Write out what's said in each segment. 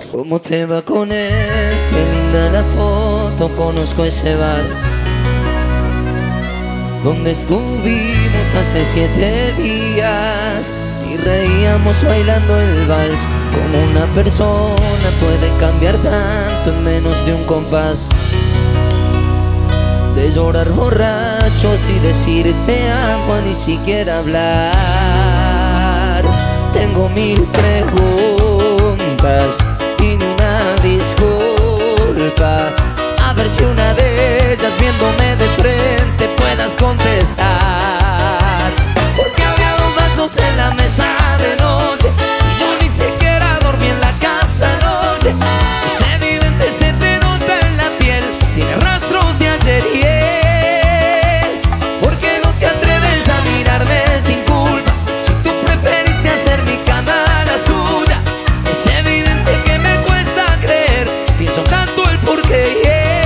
¿Cómo te va con él? Qué linda la foto, conozco ese bar donde estuvimos hace 7 días y reíamos bailando el vals. Como una persona puede cambiar tanto en menos de un compás, de llorar borrachos y decir te amo a ni siquiera hablar. Tengo 1000 preguntas y ni una disculpa, a ver si una de ellas viéndome de frente puedas contestar. Porque había 2 vasos en la mesa de noche y yo ni siquiera dormí en la casa anoche. Es evidente, se te nota en la piel, tiene rastros de ayer y él. ¿Por qué no te atreves a mirarme sin culpa si tú preferiste hacer mi cama la suya? Es evidente que me cuesta creer, pienso tanto el porqué.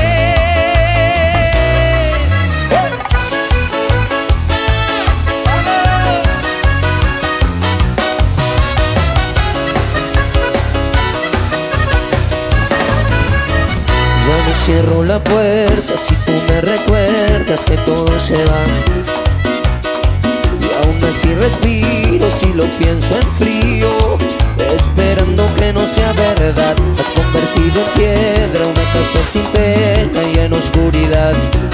Cierro la puerta si tú me recuerdas que todo se va, y aún así respiro si lo pienso en frío, esperando que no sea verdad. Has convertido en piedra una casa sin pena y en oscuridad,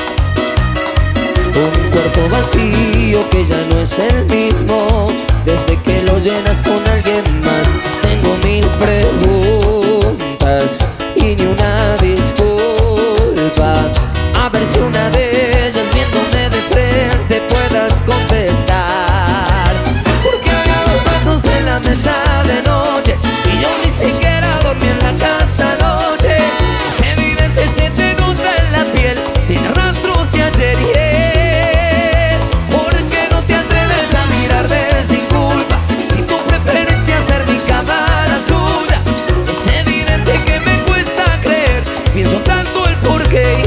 un cuarto vacío que ya no es el mismo desde que lo llenas con alguien más. Tengo 1000 preguntas y ni una disculpa, a ver si una de ellas viéndome de frente puedas contestar. Porque había 2 vasos en la mesa de noche y yo ni siquiera dormí en la casa anoche. Es evidente, se te nota en la piel, tiene rastros de ayer y él. ¿Por qué no te atreves a mirarme sin culpa si tú preferiste hacer mi cama la suya? Es evidente que me cuesta creer, pienso tanto el porqué.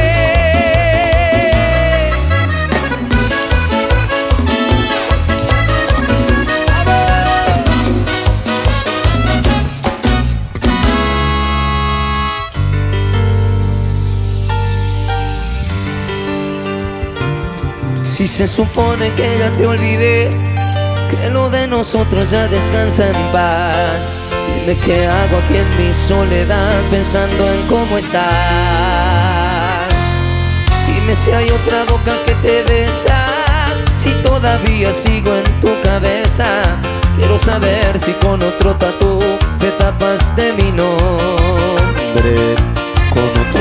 Si se supone que ya te olvidé, que lo de nosotros ya descansa en paz, dime qué hago aquí en mi soledad pensando en cómo estás. Dime si hay otra boca que te besa, si todavía sigo en tu cabeza. Quiero saber si con otro tatú te tapas de mi nombre, con otro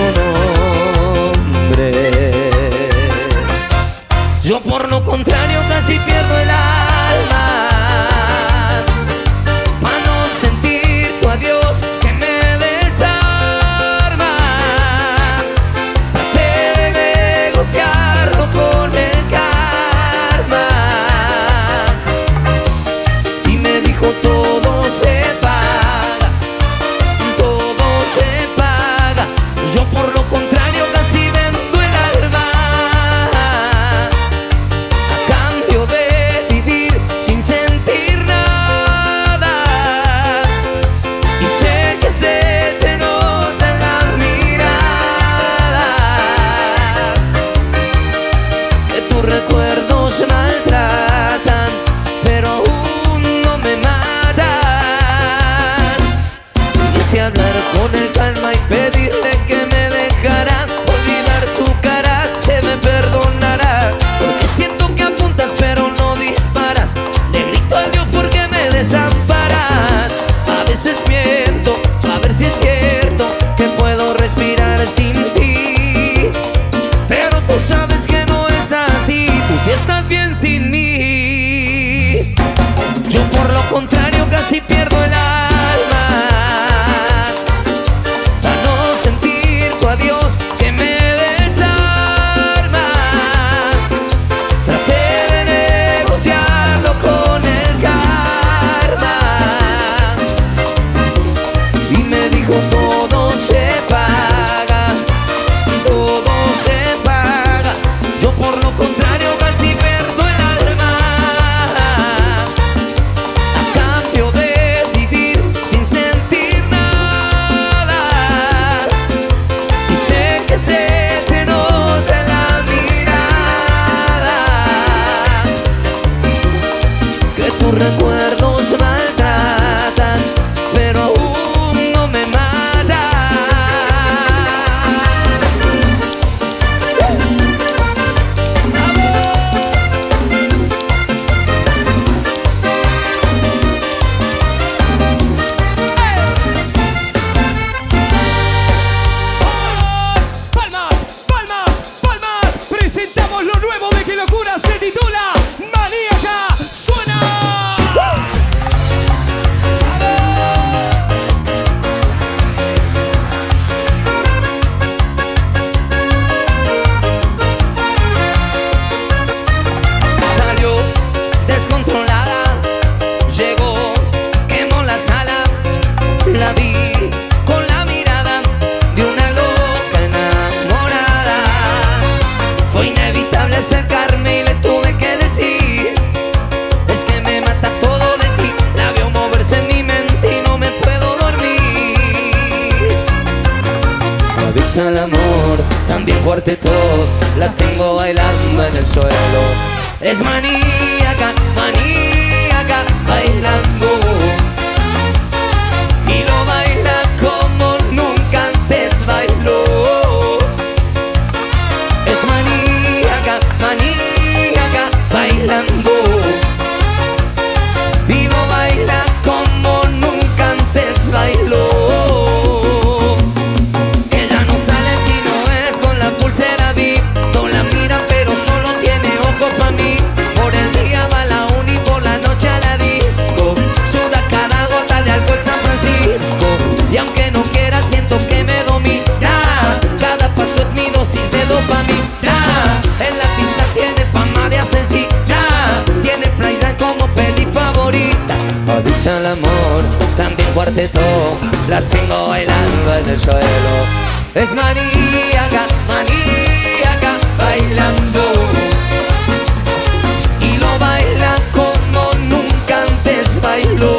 nombre. Yo por lo contrario casi pierdo el alma para no sentir tu adiós que me desarma. Traté de negociarlo con el karma y me dijo todo se paga, todo se paga. Yo por lo contrario casi vendo el alma sin sentir nada, y sé que se te nota en la mirada que tus recuerdos maltratan, pero aún no me matan. Quise hablar con el calma y pedirle que me dejara olvidar su cara, que me perdonara, porque siento que apuntas pero no disparas. Le grito a Dios porque me desamparas. A veces miento, a ver si es cierto que puedo respirar sin ti, pero tú sabes que no es así, tú sí estás bien sin mí. Yo por lo contrario casi pierdo el alma para no sentir tu adiós que me desarma. Traté de negociarlo con el karma y me dijo todo se paga, todo se paga. Yo por lo contrario casi pierdo el alma a cambio de vivir sin sentir nada. acercarme y le tuve que decir: es que me mata todo de ti. La veo moverse en mi mente y no me puedo dormir. Adicta al amor, también cuarteto, la tengo bailando en el suelo. Es maníaca, maníaca, bailando. Y lo baila como nunca antes bailó. Es maníaca, maníaca, bailando. Y lo baila como nunca antes bailó. Ella no sale si no es con la pulsera VIP. No la mira pero solo tiene ojo pa' mí. Por el día va a la uni, por la noche a la disco. Suda cada gota de alcohol San Francisco. Y aunque no quiera siento que me domina. Cada paso es mi dosis de dopamina. En la pista tiene fama de asesina. Tiene Friday como peli favorita. Adicta al amor, también cuarteto, la tengo bailando en el suelo. Es maníaca, maníaca, bailando. Y lo baila como nunca antes bailó.